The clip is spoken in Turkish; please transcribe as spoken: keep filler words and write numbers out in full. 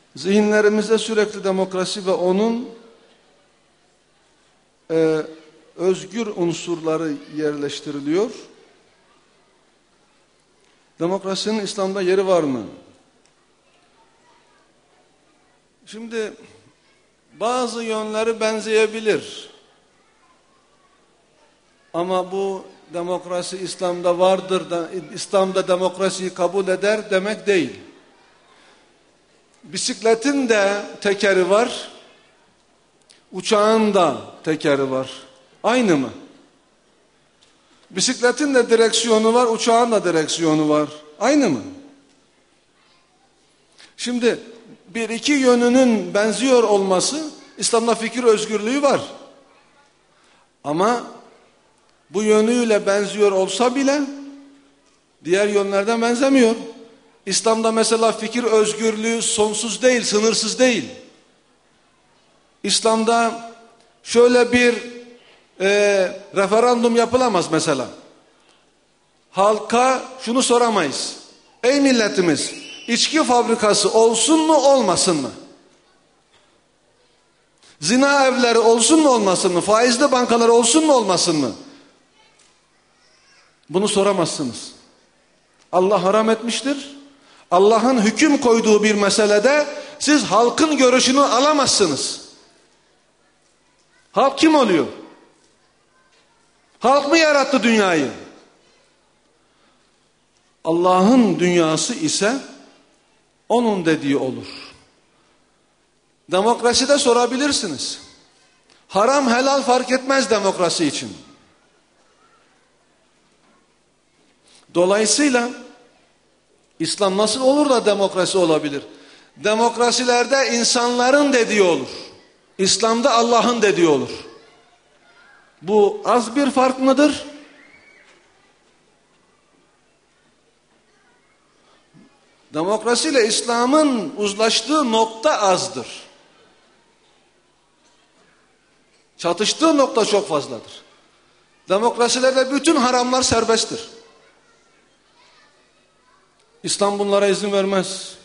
Zihinlerimizde sürekli demokrasi ve onun e, özgür unsurları yerleştiriliyor. Demokrasinin İslam'da yeri var mı? Şimdi bazı yönleri benzeyebilir. Ama bu demokrasi İslam'da vardır da İslam'da demokrasiyi kabul eder demek değil. Bisikletin de tekeri var, uçağın da tekeri var. Aynı mı? Bisikletin de direksiyonu var, uçağın da direksiyonu var. Aynı mı? Şimdi bir iki yönünün benziyor olması, İslam'da fikir özgürlüğü var. Ama bu yönüyle benziyor olsa bile diğer yönlerden benzemiyor. İslam'da mesela fikir özgürlüğü sonsuz değil, sınırsız değil. İslam'da şöyle bir e, referandum yapılamaz mesela. Halka şunu soramayız. Ey milletimiz, içki fabrikası olsun mu olmasın mı? Zina evleri olsun mu olmasın mı? Faizli bankalar olsun mu olmasın mı? Bunu soramazsınız. Allah haram etmiştir. Allah'ın hüküm koyduğu bir meselede siz halkın görüşünü alamazsınız. Halk kim oluyor? Halk mı yarattı dünyayı? Allah'ın dünyası ise onun dediği olur. Demokraside sorabilirsiniz. Haram helal fark etmez demokrasi için. Dolayısıyla İslam nasıl olur da demokrasi olabilir? Demokrasilerde insanların dediği olur. İslam'da Allah'ın dediği olur. Bu az bir fark mıdır? Demokrasiyle İslam'ın uzlaştığı nokta azdır. Çatıştığı nokta çok fazladır. Demokrasilerde bütün haramlar serbesttir. İslam bunlara izin vermez.